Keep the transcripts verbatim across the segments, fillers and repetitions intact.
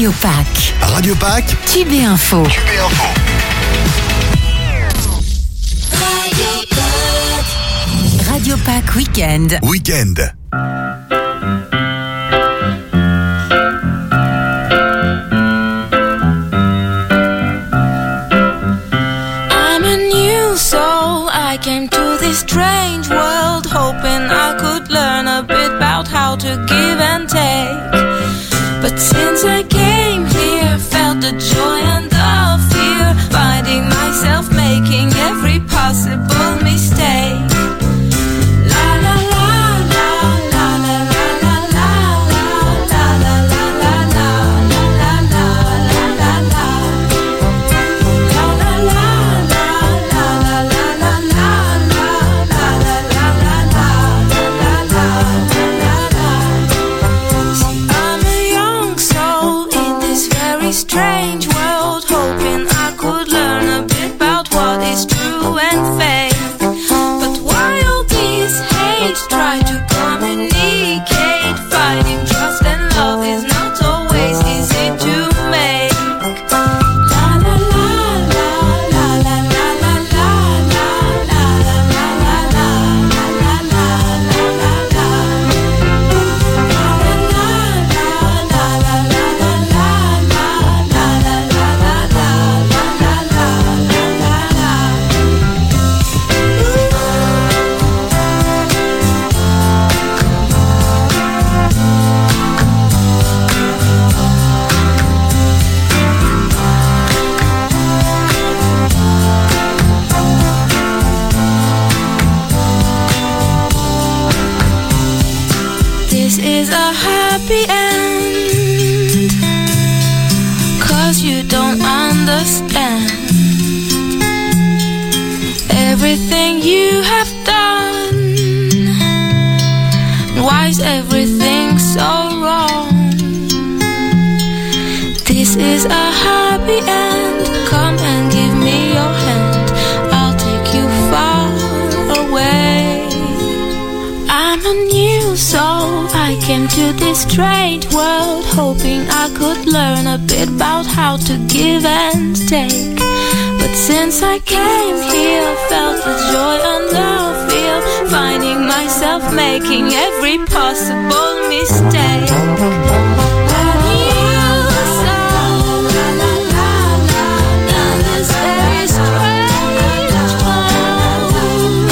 Radio Pack. Radio Pack. Tube et Info. Tube et Info. Radio Pack. Radio Pack Weekend. Weekend. I'm a new soul. I came to this strange world hoping I could learn a bit about how to give and take. But since I came here, felt the joy and the fear, finding myself making every possible mistake. La la la la la la la la la la la la la la la la la la la. Strange world, hoping I could learn a bit about what is true and fake. But why all these hate? Try to communicate. Finding trust and love is not always easy to make. La la la la la la la la la la la la la la la la la. This is a happy end, 'cause you don't understand everything you have done. Why is everything so wrong? This is a happy end. Come and give me your hand, I'll take you far away. I'm a new soul. I came to this strange world hoping I could learn a bit about how to give and take. But since I came here, felt the joy and the fear, finding myself making every possible mistake. A new soul in this very strange world.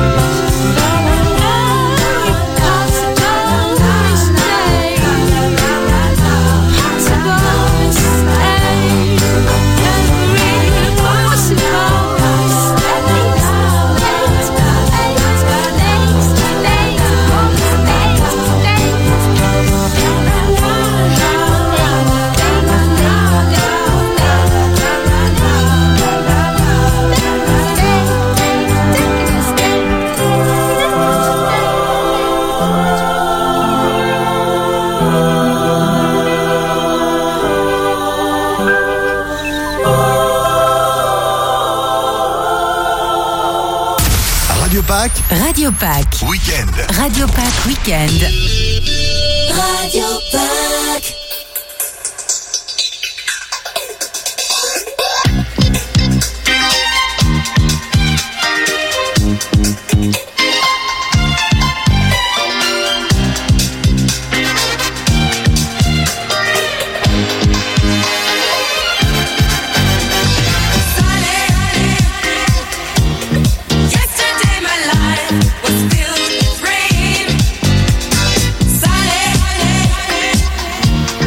Radio Pack. Weekend. Radio Pack Weekend. Radio Pack. Was filled with rain. Sunny,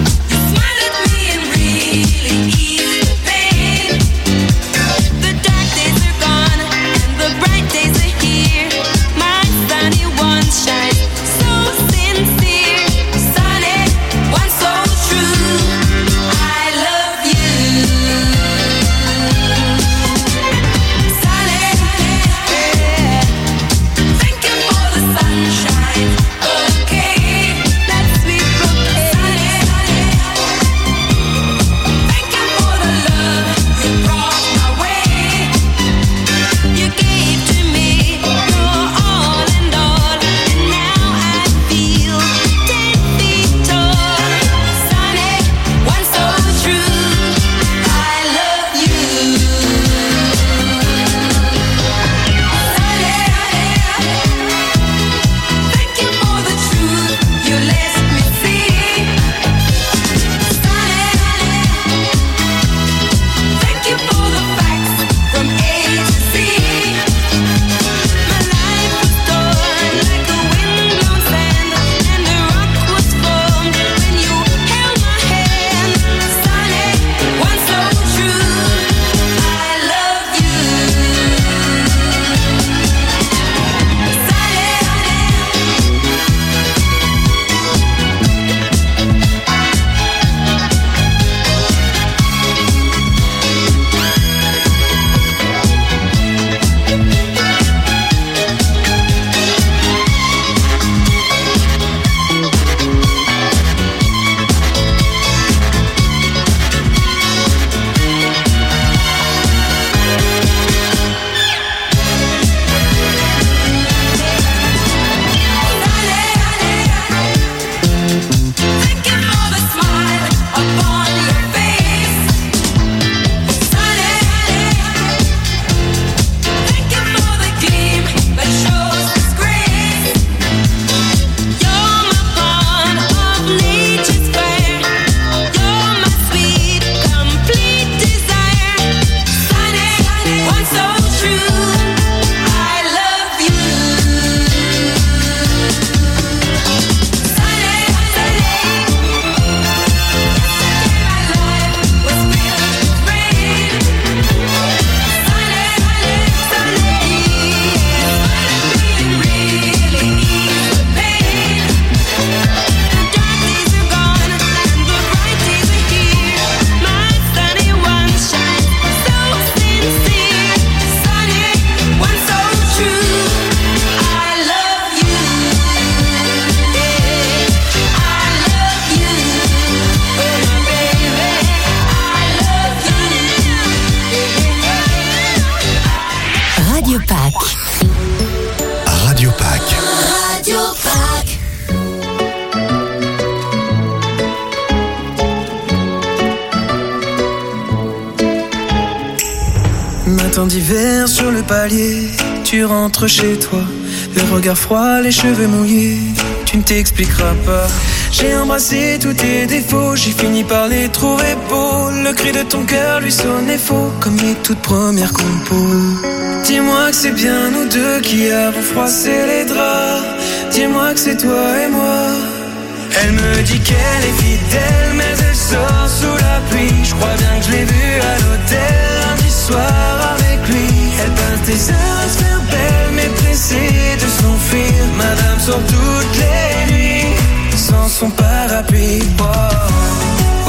Matin d'hiver sur le palier, tu rentres chez toi, le regard froid, les cheveux mouillés, tu ne t'expliqueras pas. J'ai embrassé tous tes défauts, j'ai fini par les trouver beaux. Le cri de ton cœur lui sonnait faux, comme les toutes premières compos. Dis-moi que c'est bien nous deux qui avons froissé les draps. Dis-moi que c'est toi et moi. Elle me dit qu'elle est fidèle, mais elle sort sous la pluie. Je crois bien que je l'ai vue à l'hôtel lundi soir avec lui. Elle passe des heures à se faire belle, mais pressée de s'enfuir. Madame sort toutes les nuits sans son parapluie. Oh, oh, oh,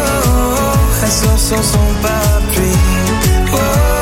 oh. Elle sort sans son parapluie. Oh, oh,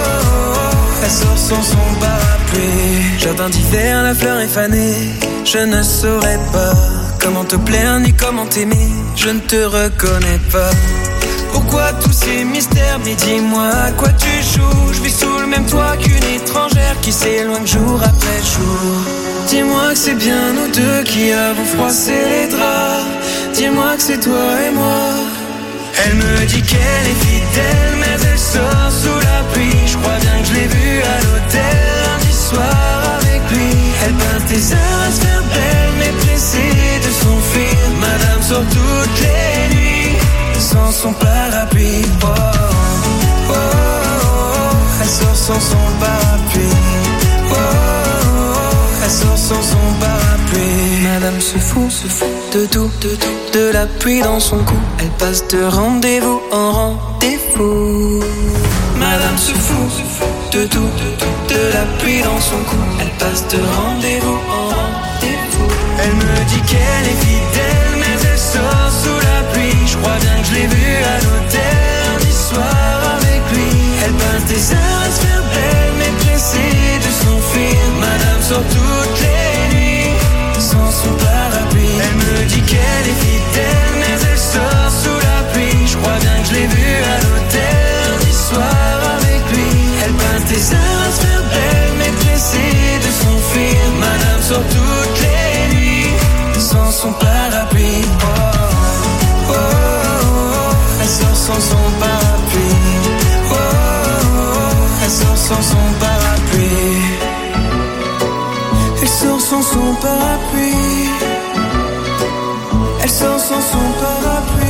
oh. Elle sort sans son parapluie. Jardin d'hiver, la fleur est fanée. Je ne saurais pas comment te plaire ni comment t'aimer. Je ne te reconnais pas. Pourquoi tous ces mystères? Mais dis-moi à quoi tu joues. Je vis sous le même toit qu'une étrangère qui s'éloigne jour après jour. Dis-moi que c'est bien nous deux qui avons froissé les draps. Dis-moi que c'est toi et moi. Elle me dit qu'elle est fidèle, mais elle sort sous la pluie. Je crois bien que je l'ai vue à l'hôtel lundi soir avec lui. Elle passe des heures à se faire belle, mais pressée de s'enfuir. Madame sort toutes les nuits sans son parapluie. Oh, oh, oh, oh. Elle sort sans son parapluie. Oh, oh, oh. Elle sort sans son parapluie. Madame se fout, se fout de tout, de tout, de la pluie dans son cou. Elle passe de rendez-vous en rendez-vous. Madame se fout, se fout de tout, de tout, de la pluie dans son cou. Elle passe de rendez-vous en rendez-vous. Elle me dit qu'elle est fidèle, mais elle sort sous la pluie. Je crois bien que je l'ai vue à l'hôtel lundi soir avec lui. Elle passe des heures à se faire belle, mais pressée de s'enfuir. Madame sort toutes les nuits sans son parapluie. Elle me dit qu'elle est fidèle, mais elle sort sous la pluie. Je crois bien que je l'ai vue à l'hôtel lundi soir avec lui. Elle passe des heures à se faire belle, mais pressée de s'enfuir. Madame sort toutes les nuits sans son parapluie. Oh, oh, oh, oh. Elle sort sans son parapluie. Oh, oh, oh. Elle sort sans son parapluie. Elle sort sans son parapluie. Elle sort sans son parapluie.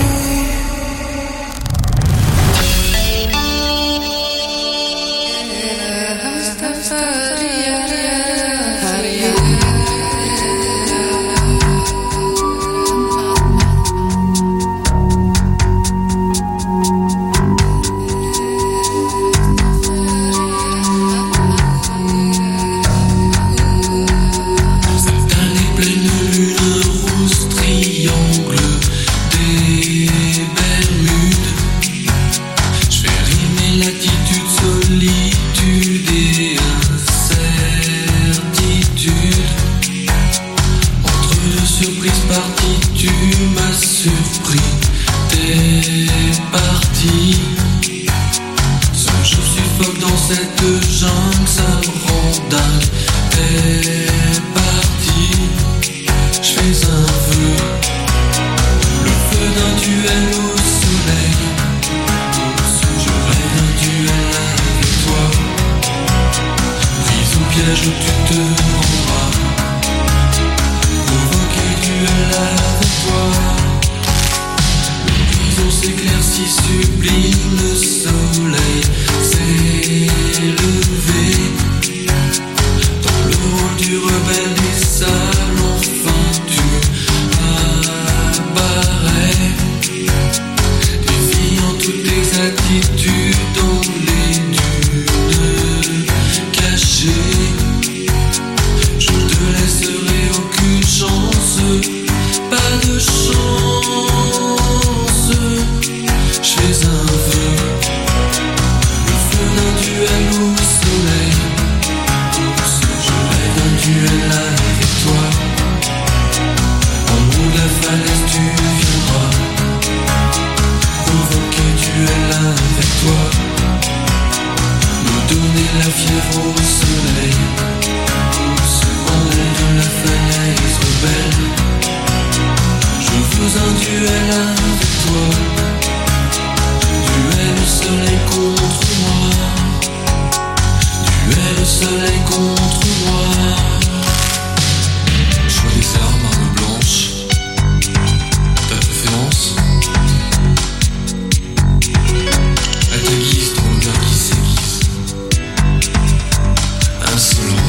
Duel au soleil contre moi. soleil contre moi. Choix des armes, armes blanches. Ta préférence? À ta guise, ton regard qui s'aiguise. Insolent.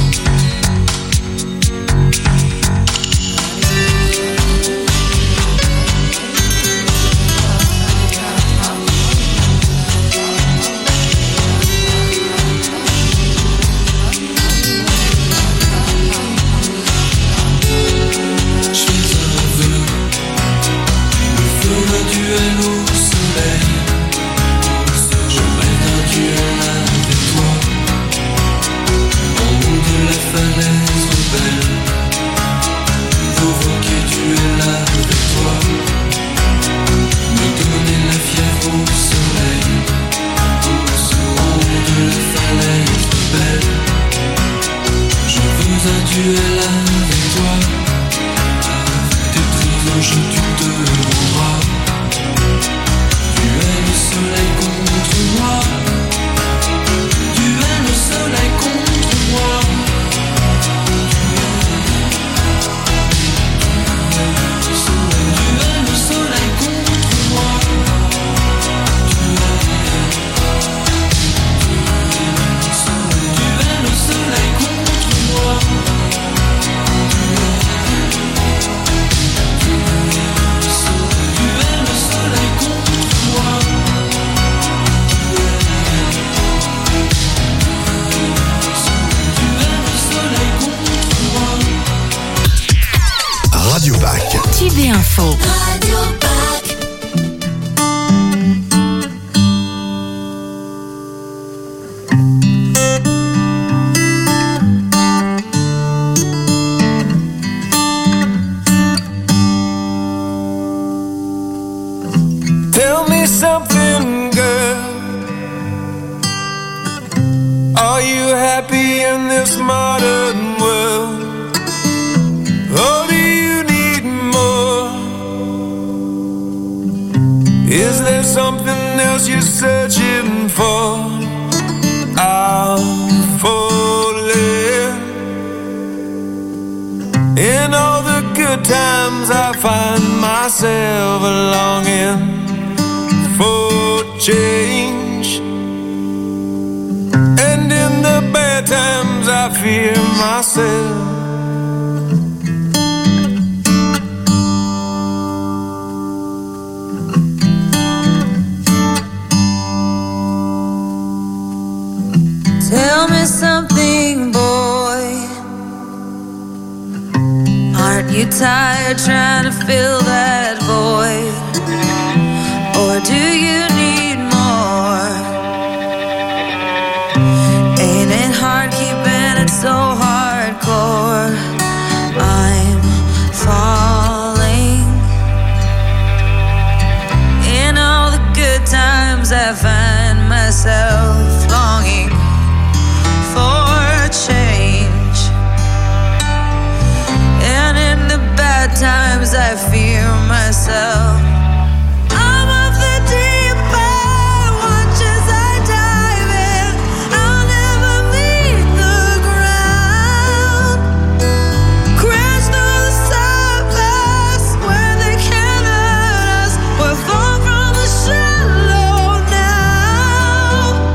We're far from the shallow now.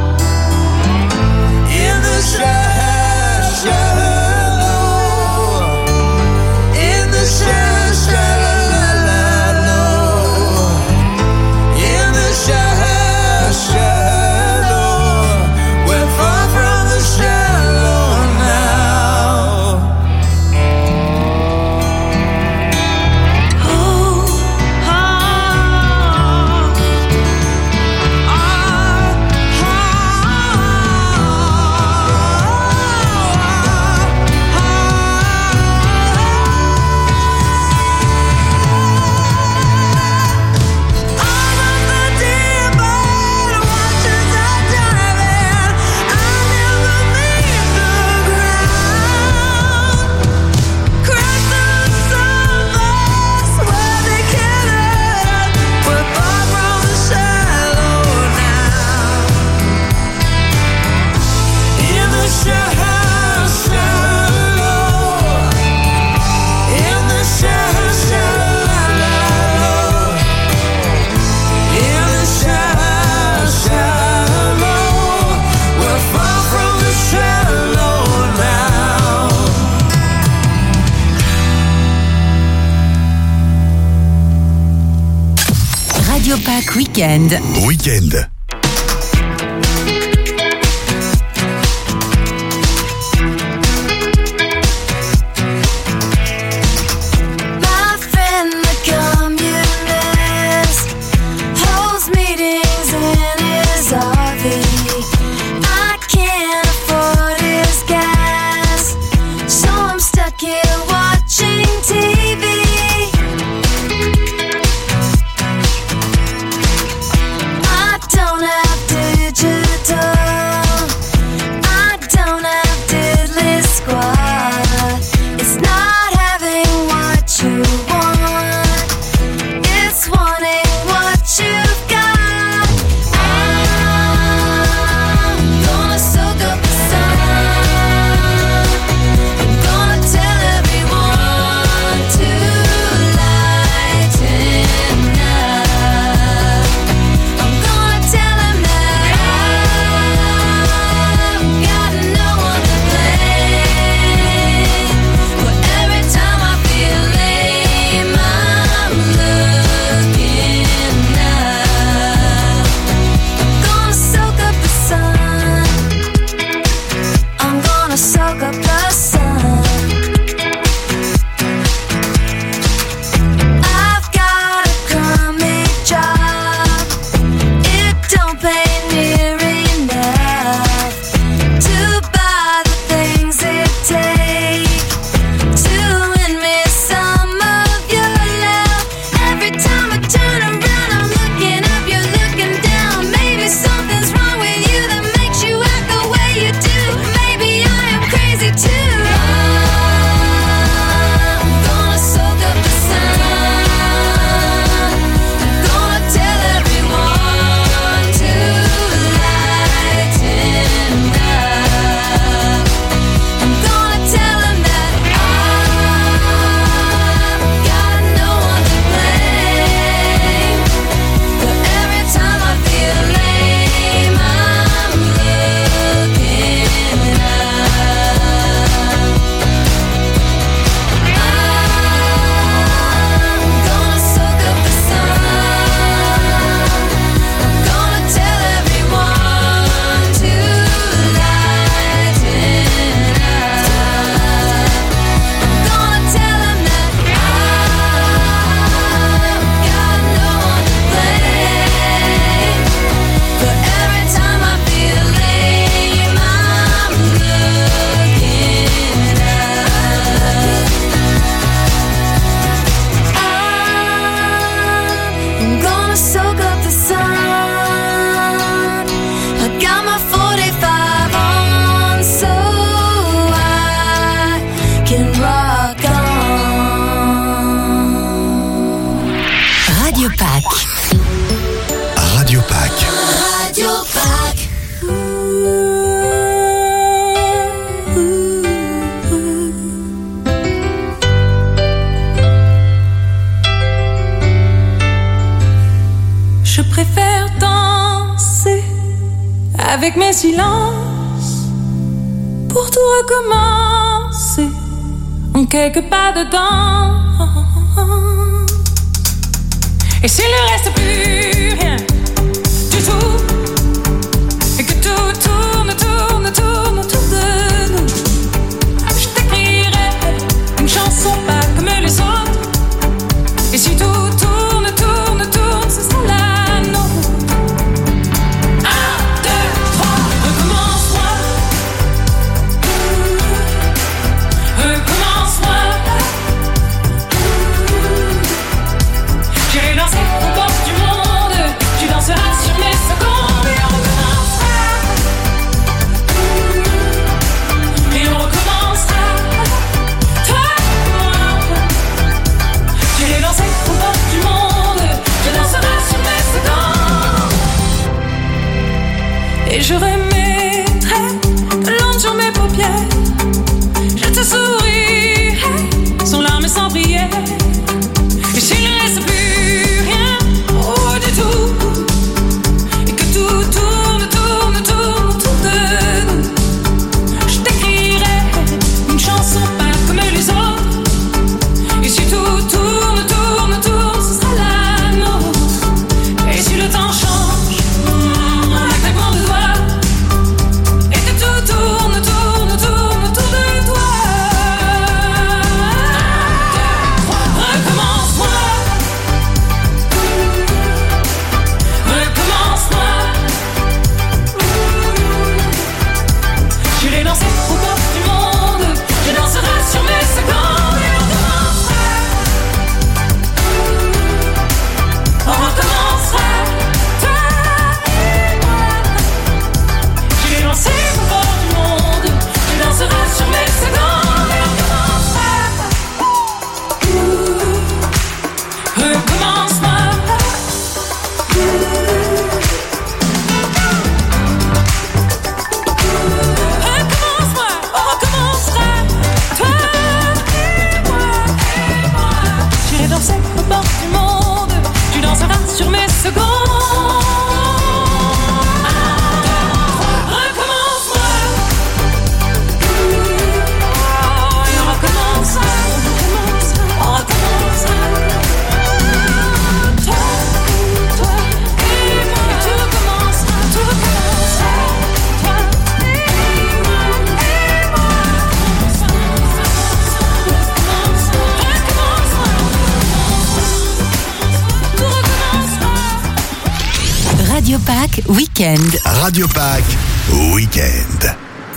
Week-end. Week-end. avec mes silences pour tout recommencer en quelques pas de temps. Et s'il ne reste plus rien du tout et que tout tourne, tourne, tourne autour de nous, je t'écrirai une chanson pas comme les autres. Et si tout tourne, tourne, tourne, ce sera la nôtre. Un, deux, trois, recommence-moi. Recommence-moi. J'ai lancé aux portes du monde, tu danseras sur mes secondes et on recommencera. Et on recommencera. Toi et moi. J'ai lancé aux portes du monde, tu danseras sur mes secondes. Et je remettrai de l'encre sur mes paupières. Je te sourirai sans larmes et sans prière. Et s'il ne reste plus rien, oh du tout, et que tout tourne, tourne, tourne autour de nous, je t'écrirai une chanson pas comme les autres. Et si tout tourne, tourne, tourne, ce sera la nôtre. Et si le temps Pâques Week-end. Radio Pâques Week-end.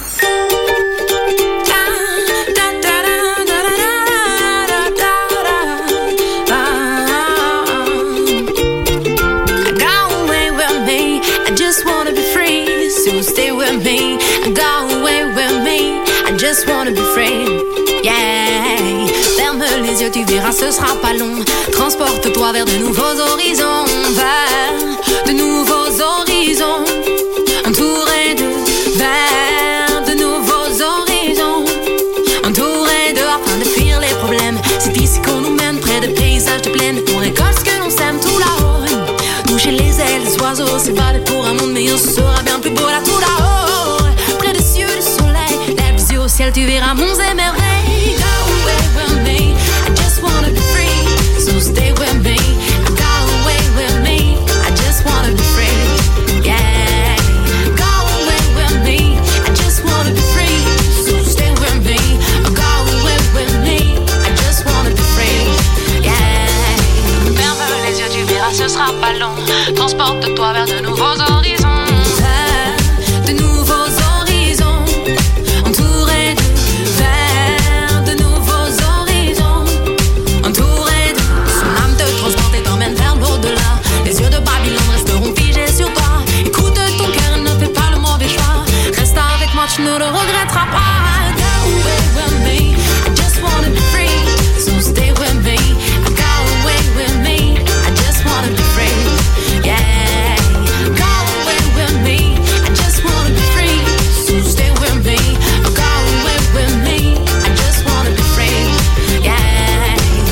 Stay with me, go away with me. I just wanna be free, yeah. Ferme les yeux, tu verras, ce sera pas long. Transporte-toi vers de nouveaux horizons, vers de nouveaux horizons. Entouré de, vers de nouveaux horizons. Entouré de, afin de fuir les problèmes. C'est ici qu'on nous mène, près de paysages de plaine. On récolte ce que l'on sème tout là-haut. Toucher les ailes des oiseaux, s'évader pour un monde meilleur, ce sera bien plus beau là tout là-haut. Près des cieux du soleil, lève les yeux au ciel, tu verras monts et merveilles. Go away with me, I just wanna be free, so stay with me. Go away with me, I just wanna be free, yeah. Go away with me, I just wanna be free, so stay with me. Go away with me, I just wanna be free, yeah. Ferme les yeux, tu verras, ce sera pas long. Transporte-toi vers de nouveaux horizons, vers de nouveaux horizons. Entouré de, vers de nouveaux horizons. Entouré de, son âme te transporte et t'emmène vers l'au-delà. Les yeux de Babylone resteront figés sur toi. Écoute ton cœur, ne fais pas le mauvais choix. Reste avec moi, tu ne le regretteras pas. Go away with me, I just wanna be free, so stay with me. Go away with me, I just wanna be free. Yeah, go away with me, I just wanna be free, so stay with me. Go away with me, I just wanna be free. Yeah.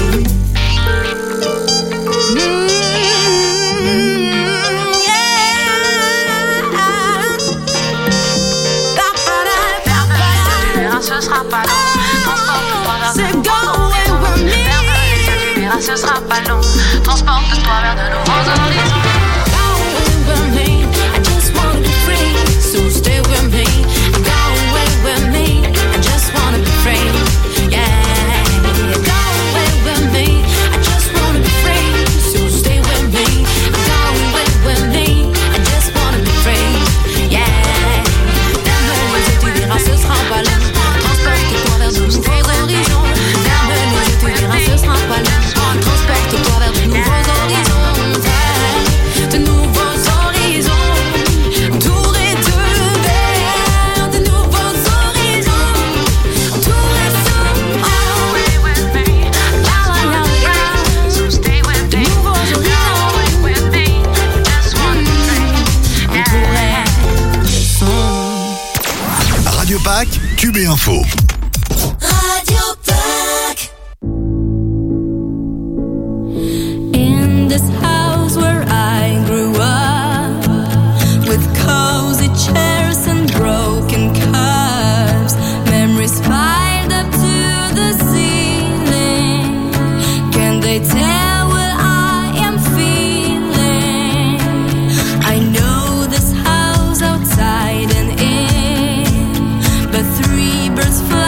Mm-hmm. Yeah. Ce sera pas long. C'est go away with me. Ce sera pas long. Transporte-toi vers de nouveaux horizons. Go away with me, I just wanna be free, so stay with me. Go away with me, I just wanna be free, yeah. Go away with me, I just wanna be free, so stay with me. Go away with me, I just wanna be free, yeah. Ferme les yeux, tu verras, ce sera pas long. Transporte-toi vers de nouveaux horizons. Ferme les yeux, tu verras, ce sera pas long. Transporte-toi vers de nouveaux horizons, vers de nouveaux horizons. Entouré de, vers de nouveaux horizons. Entouré de, oh, with me. La la la la, so stay with me. De nouveaux horizons, with me. Just one thing. Entouré de son. Radio Pâques, Q B Info. Radio Pâques. In this house where I grew up, with cozy chairs and broken cups, memories piled up to the ceiling. Can they tell what I am feeling? I know this house outside and in, but three birds fly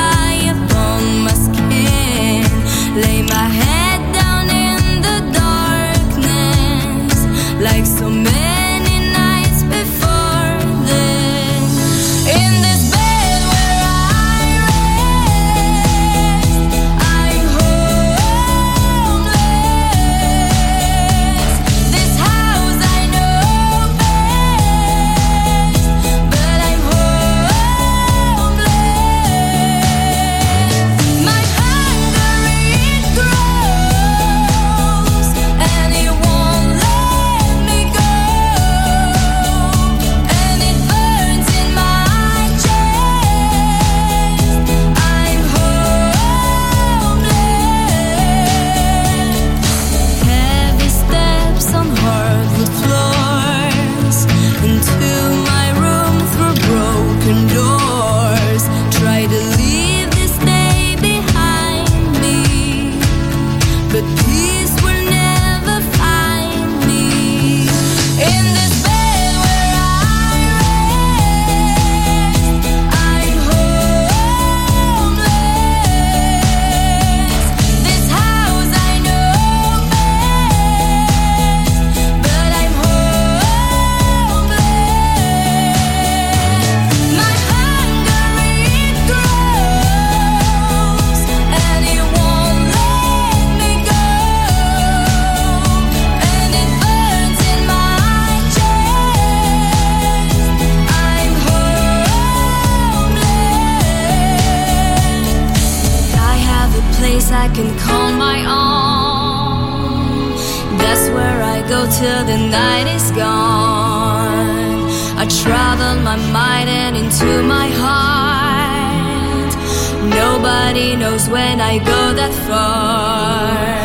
I can call my own. That's where I go till the night is gone. I travel my mind and into my heart. Nobody knows when I go that far.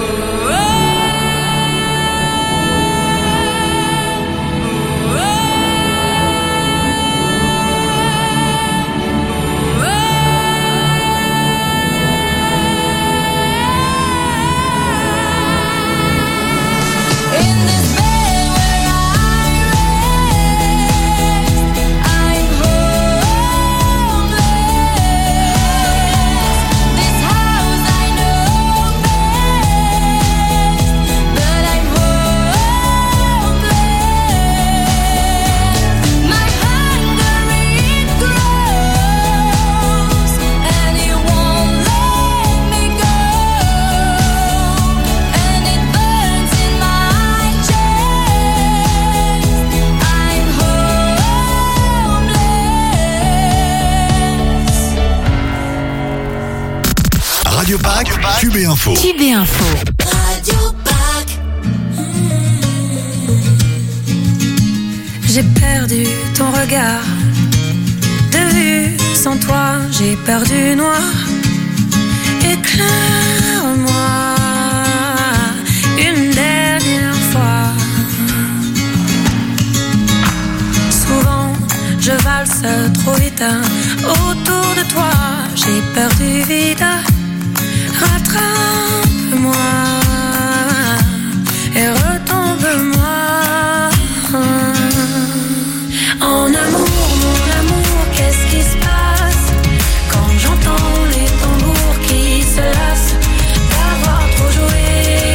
Radio Pack, Q B Info. Q B Info. Radio Pack. J'ai perdu ton regard de vue, sans toi j'ai perdu noir. Éclaire-moi une dernière fois. Souvent je valse trop vite autour de toi, j'ai perdu vite. Rattrape-moi et retombe-moi. En amour, mon amour, qu'est-ce qui se passe quand j'entends les tambours qui se lassent d'avoir trop joué?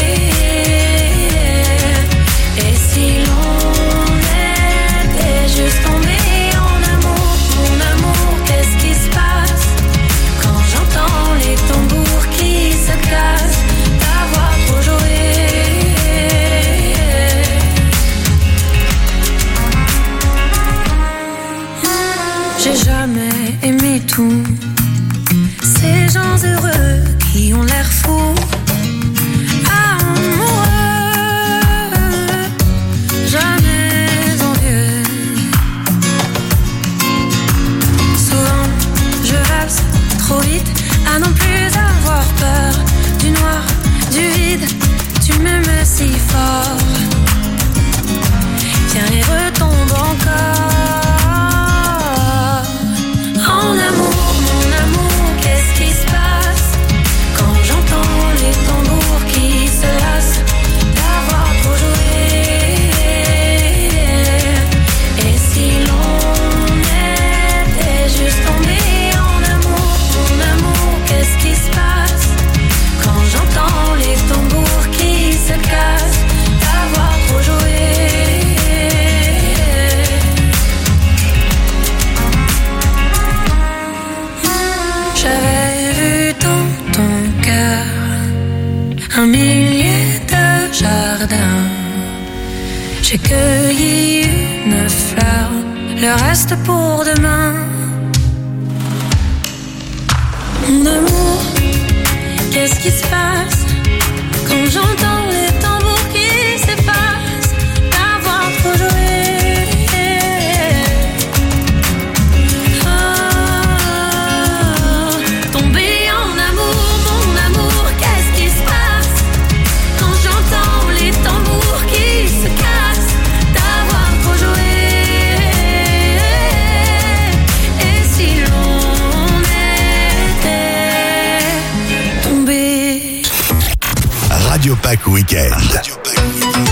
Et si l'on était juste tombé en amour, mon amour, qu'est-ce qui se passe quand j'entends les tambours qui se cassent d'avoir trop joué? J'ai jamais aimé tout ces gens heureux qui ont l'air fous, amoureux, jamais envieux. Souvent je valse trop vite à non plus avoir peur du noir, du vide. Tu m'aimes si fort, viens et retombe encore. En amour, mon amour, qu'est-ce qui se passe quand j'entends les tambours qui se lassent d'avoir trop joué? Et si l'on était juste tombé en amour, mon amour, qu'est-ce qui se passe quand j'entends les tambours qui se cassent d'avoir trop joué? J'avais vu dans ton cœur un millier de jardins. J'ai cueilli une fleur, le reste pour demain. Mon amour, qu'est-ce qui se passe quand j'entends les tambours qui s'effacent d'avoir trop joué? Radio Pack Weekend. Radio Pack Weekend.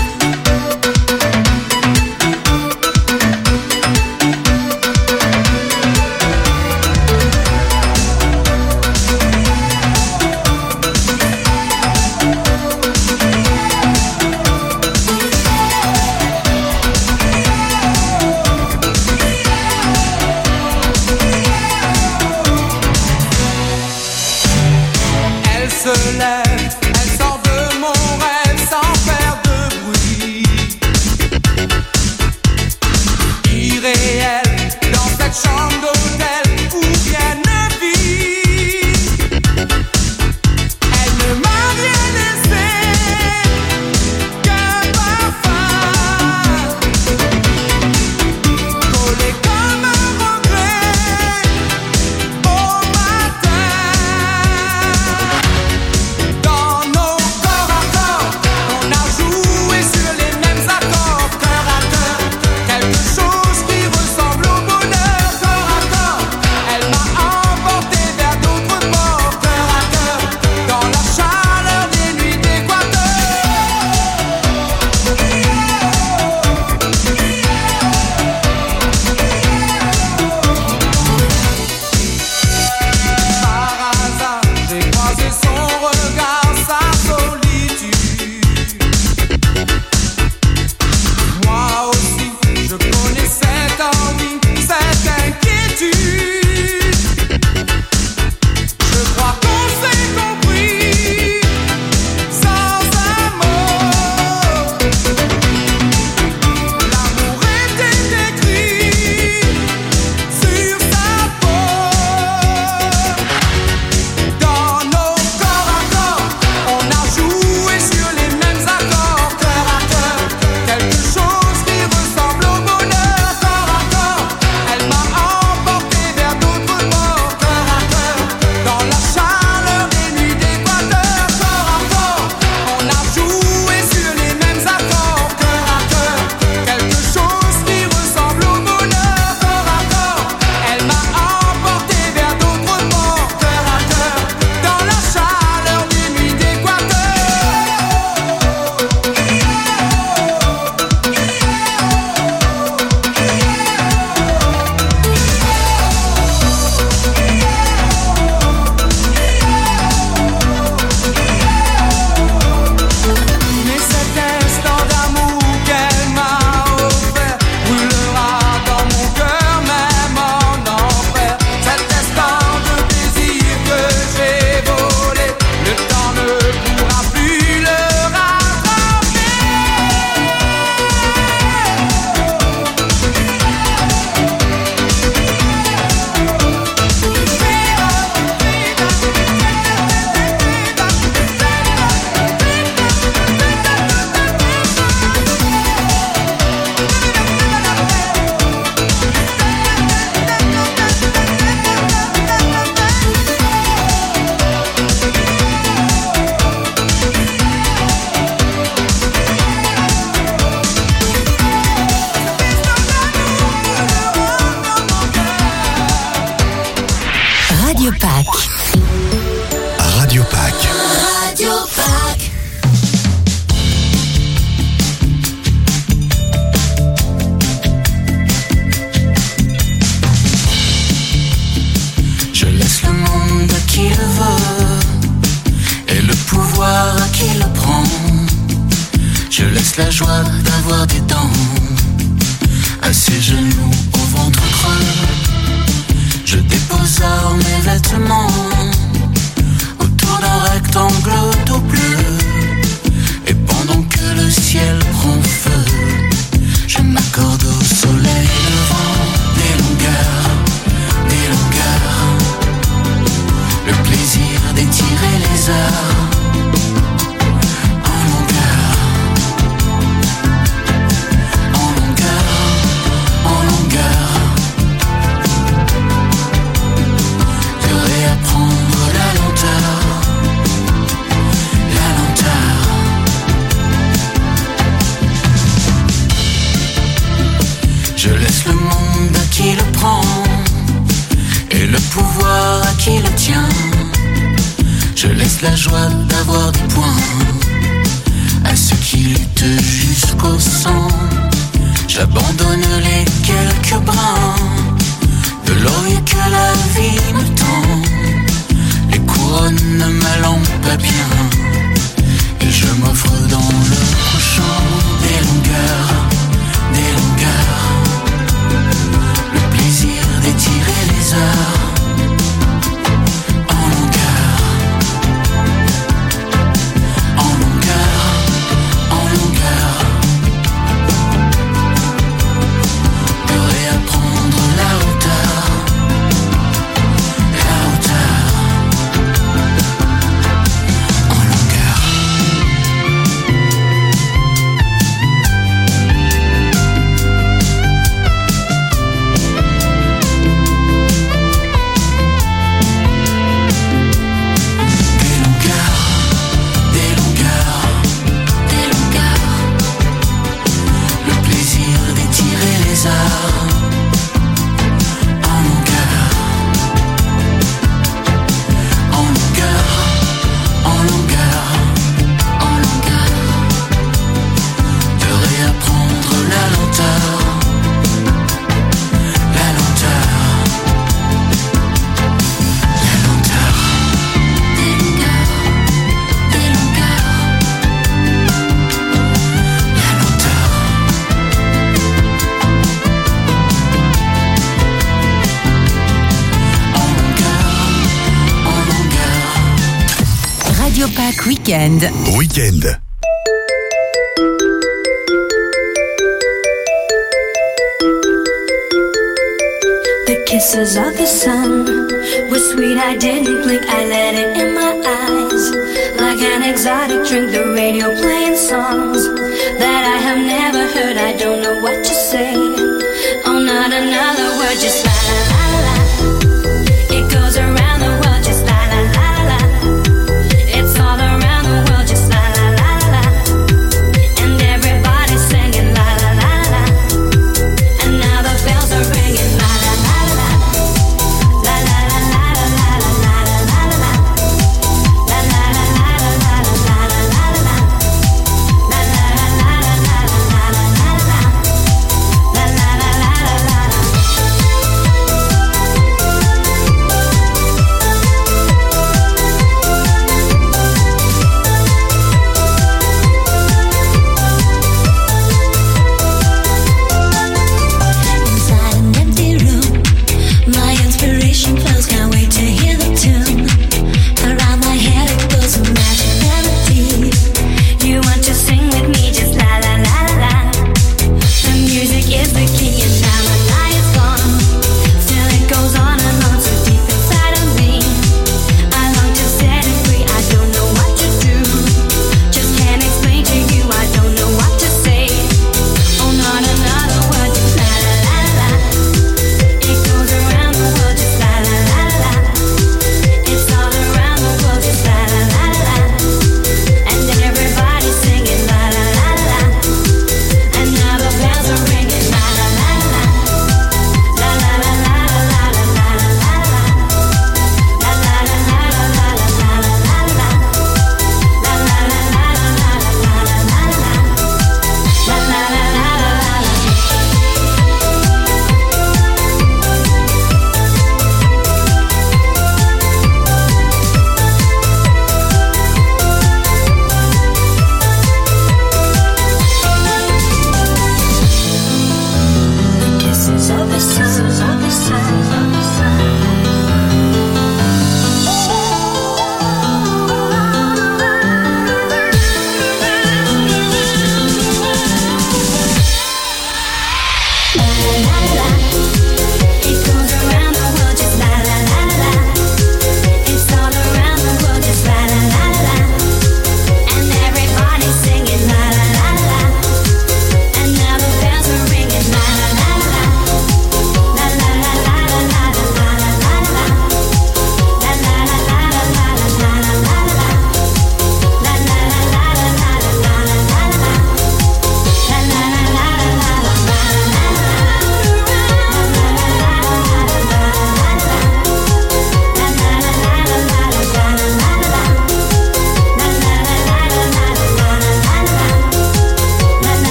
Elle se lève, elle sort de mon rêve sans faire de laisse la joie d'avoir des dents. À ses genoux au ventre creux, je dépose mes vêtements autour d'un rectangle tout bleu. Et pendant que le ciel prend feu, je m'accorde au soleil levant. Des longueurs, des longueurs, le plaisir d'étirer les heures. Je laisse le monde à qui le prend et le pouvoir à qui le tient. Je laisse la joie d'avoir des points à ceux qui luttent jusqu'au sang. J'abandonne les quelques brins de l'œil que la vie me tend. Les couronnes ne m'allant pas bien et je m'offre dans le couchant. Des longueurs, des longueurs, le plaisir d'étirer les heures. En longueur, en longueur, en longueur, de réapprendre la hauteur, la hauteur, en longueur. Weekend. Weekend. The kisses of the sun were sweet, I didn't blink, I let it in my eyes. Like an exotic drink, the radio playing songs that I have never heard, I don't know what to say. Oh, not another word, just la la la la. It goes around the world, just la la la la. It's all around the world, just la la la la. And everybody's singing la la la la. And now the bells are ringing la la la la. La la la la la la la la la la. La la la la la la la la la la. La la la la la la la la la la. La la la la la la.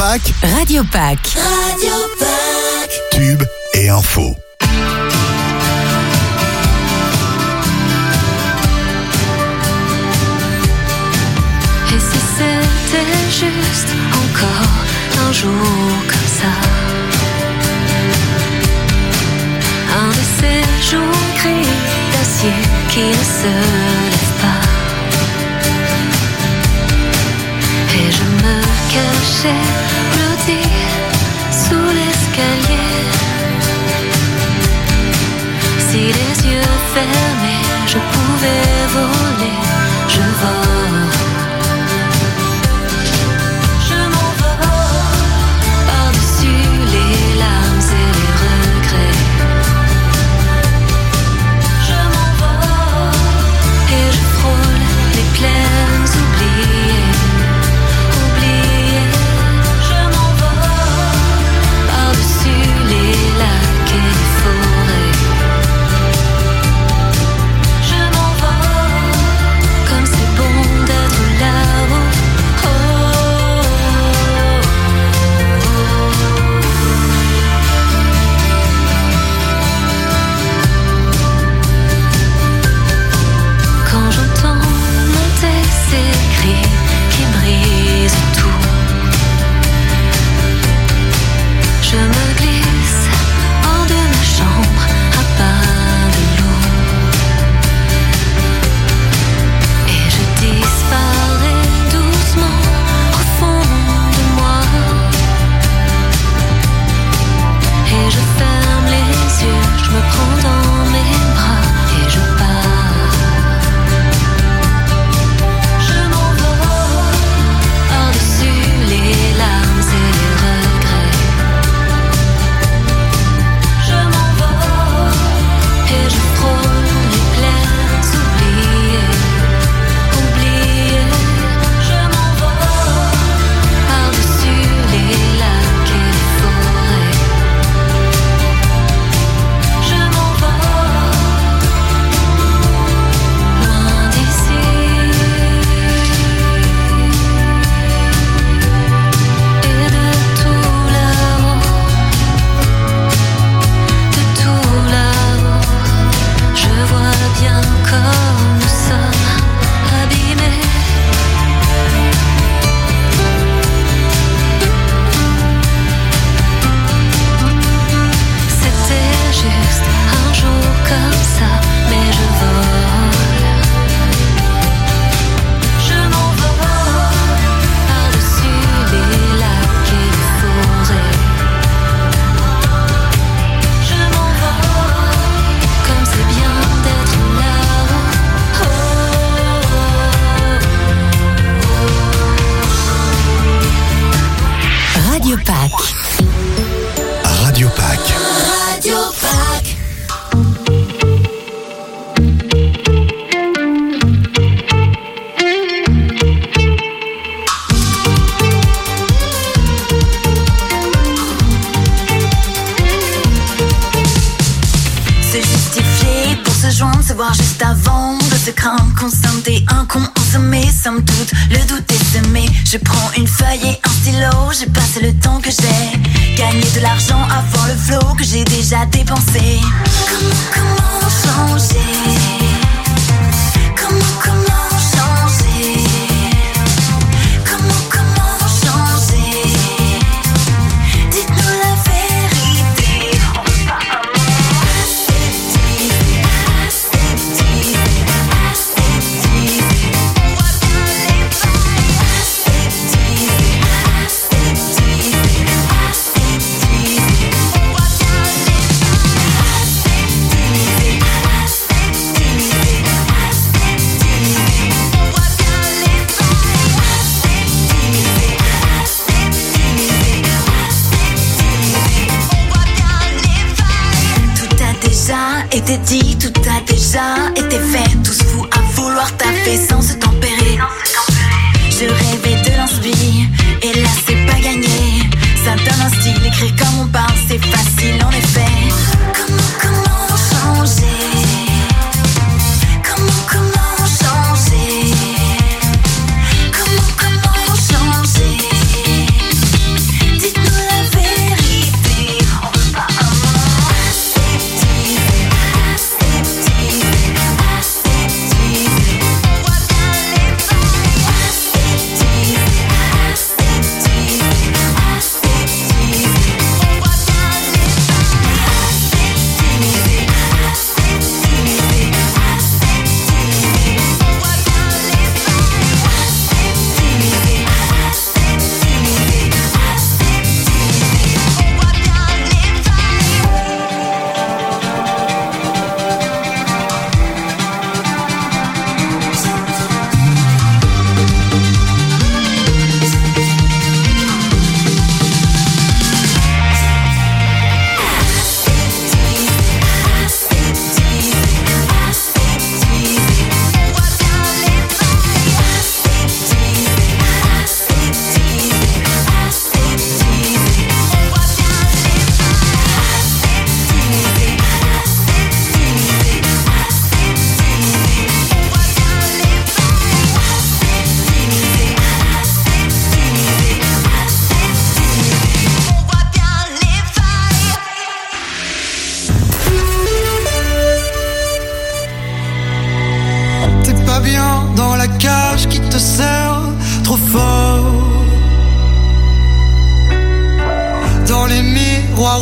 Pâques, Radio Pâques. Radio Pâques. tube et info. Et si c'était juste encore un jour comme ça, un de ces jours gris d'acier qui ne se lève pas, et je me cachais blotti sous l'escalier. Si les yeux fermés je pouvais voler, je vole. Je prends une feuille et un stylo, j'ai passé le temps que j'ai gagné de l'argent avant le flot que j'ai déjà dépensé. Comment, comment changer? Comment, comment changer? Comment, comment changer? Dites-nous la vérité. On veut pas un mot. Aseptisé, aseptisé, aseptisé. On voit bien les failles. Aseptisé, aseptisé, aseptisé. On voit bien les failles. Aseptisé, aseptisé, aseptisé. On voit bien les failles. Tout a déjà été dit, tout a déjà été fait. Tous fous à vouloir taper sans se tempérer. Je rêvais de l'inspi, et là c'est pas gagné. Ça donne un style, écrire comme on parle, c'est facile en effet. Comment, comment changer? Comment, comment changer? Comment, comment changer?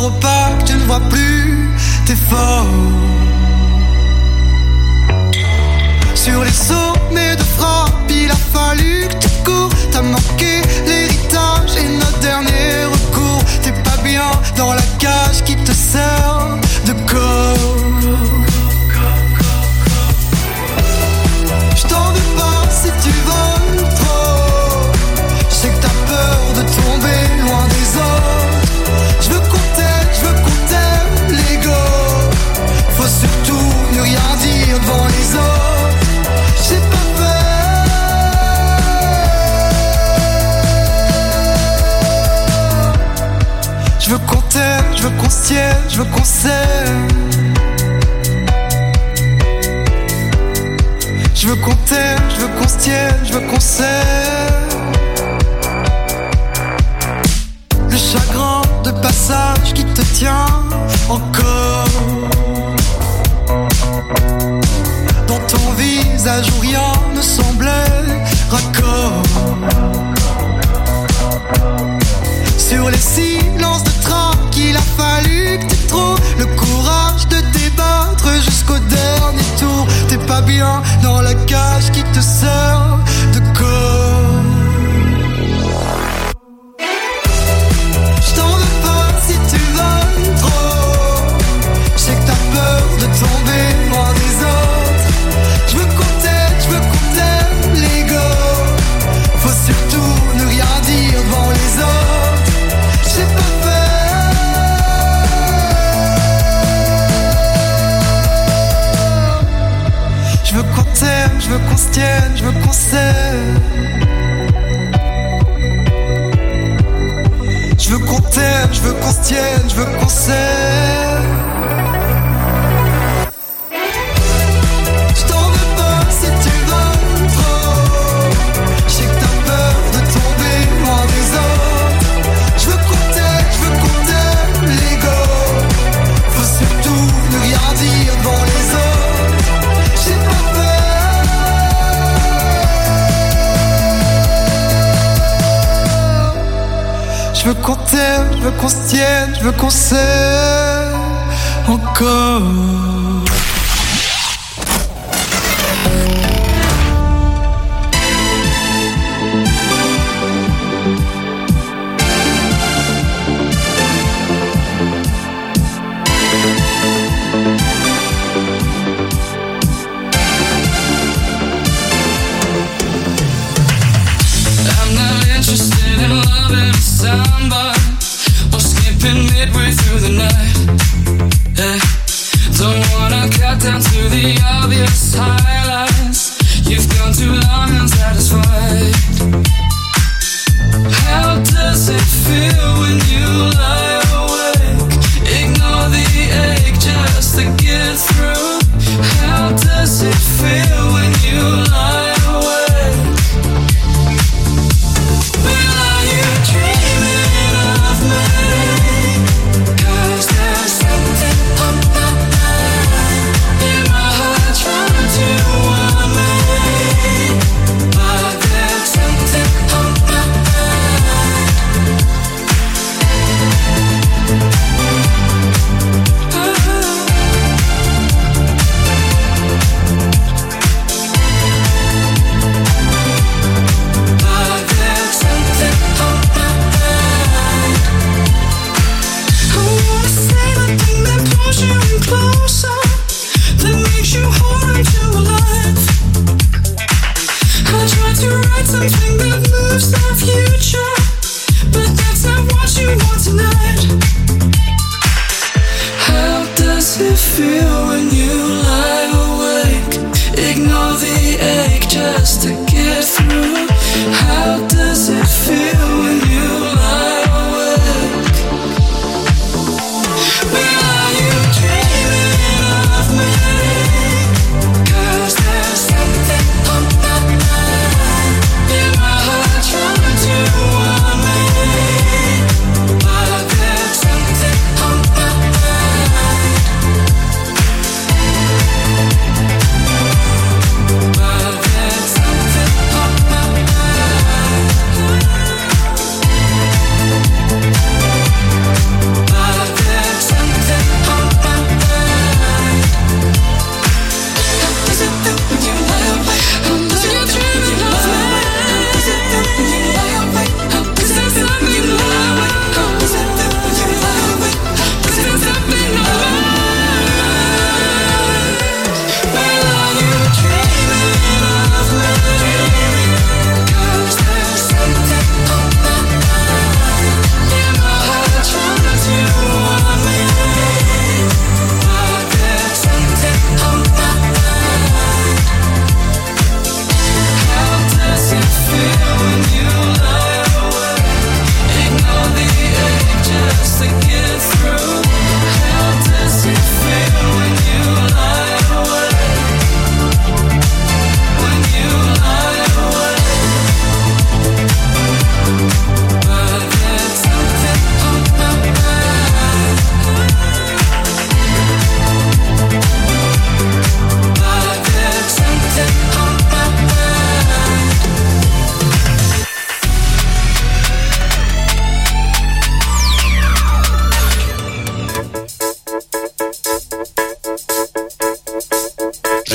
opaque, tu ne vois plus tes formes. Sur les sommets de frappe, il a fallu que tu cours. T'as manqué l'héritage et notre dernier recours. T'es pas bien dans la cage qui te sert de corps. J't'en veux pas si tu voles trop. J'sais que t'as peur de tomber loin des autres. J'veux qu'on t'aime, j'veux qu'on t'aime, l'ego. Faut surtout ne rien dire devant les autres. J'ai pas peur. J'veux qu'on t'aime, j'veux qu'on se tienne, j'veux qu'on s'aime. Je veux qu'on t'aime, je veux qu'on se tienne, je veux qu'on s'aime. Le chagrin de passage qui te tient encore. Dans ton visage où rien ne semblait raccord. Sur les silences de train qu'il a fallu que t'aies trop le courage de débattre jusqu'au dernier tour. T'es pas bien dans la cage qui te sert de corps. J't'en veux pas si tu voles trop. J'sais que t'as peur de tomber loin des autres. J'veux qu'on t'aime, j'veux qu'on t'aime, l'ego. Faut surtout ne rien dire devant les autres. J'ai pas peur. Je veux qu'on t'aime, je veux qu'on se tienne, je veux qu'on s'aime. Je veux qu'on t'aime, je veux qu'on se tienne, je veux qu'on s'aime. Je t'en veux pas si tu voles trop. Je sais que t'as peur de tomber loin des autres. Je veux qu'on t'aime, je veux qu'on t'aime, l'ego. Faut surtout ne rien dire devant les autres. J'ai pas peur. Je veux qu'on t'aime, je veux qu'on se tienne, je veux qu'on s'aime encore. I'm not interested in loving somebody or skipping midway through the night. Yeah. Don't wanna cut down to the obvious highlights. You've gone too long unsatisfied. How does it feel when you lie awake? Ignore the ache just to get through. How does it feel when you lie awake? Well, are you dreaming of me? 'Cause there's something on my mind. In my heart trying to warn me. But there's something on my mind. But there's something on my mind. I wanna say the thing that pulls you in closer, that makes you hold on to a life. I try to write something that moves the future, but that's not what you want tonight. How does it feel when you lie awake? Ignore the ache just to get through. How does it feel when you lie awake? Well, are you dreaming of me? 'Cause there's something on my mind. In my heart trying to warn me. But there's something on my mind.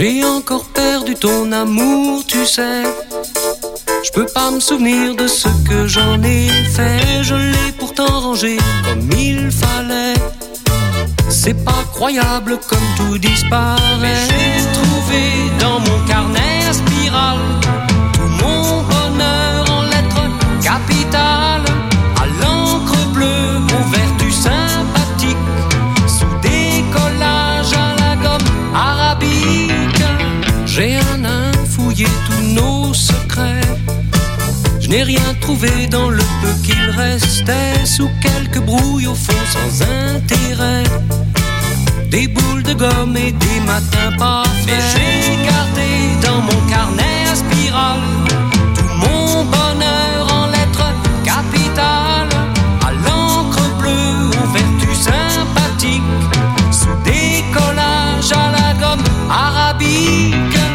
J'ai encore perdu ton amour, tu sais. Je peux pas me souvenir de ce que j'en ai fait. Je l'ai pourtant rangé comme il fallait. C'est pas croyable comme tout disparaît. Mais j'ai trouvé dans mon carnet à spirale tout mon bonheur en lettres capitales, à l'encre bleue, aux vertus sympathiques, sous des collages à la gomme arabique. J'ai un nain fouillé tous nos secrets. Je n'ai rien trouvé dans le peu qu'il restait, sous quelques brouilles au fond sans intérêt. Des boules de gomme et des matins pas faits. Mais j'ai gardé dans mon carnet à spirale tout mon bonheur en lettres capitales, à l'encre bleue, aux vertus sympathiques, sous des collages à la gomme arabique.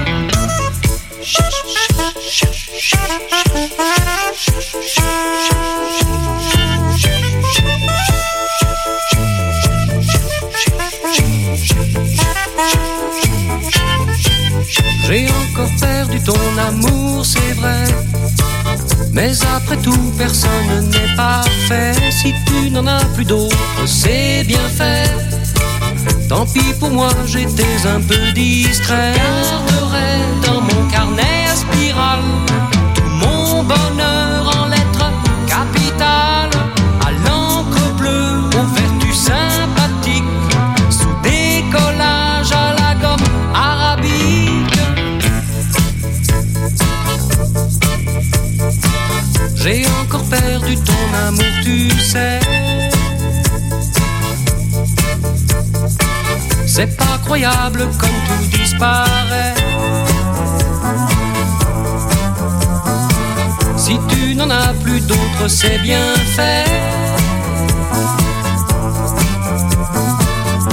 J'ai encore perdu ton amour, c'est vrai. Mais après tout, personne n'est parfait. Si tu n'en as plus d'autres, c'est bien fait. Tant pis pour moi, j'étais un peu distrait. Je garderai dans mon carnet à spirale tout mon bonheur en lettres capitales, à l'encre bleue, aux vertus sympathiques, sous des collages à la gomme arabique. J'ai encore perdu ton amour, tu sais. C'est pas croyable comme tout disparaît. Si tu n'en as plus d'autres, c'est bien fait.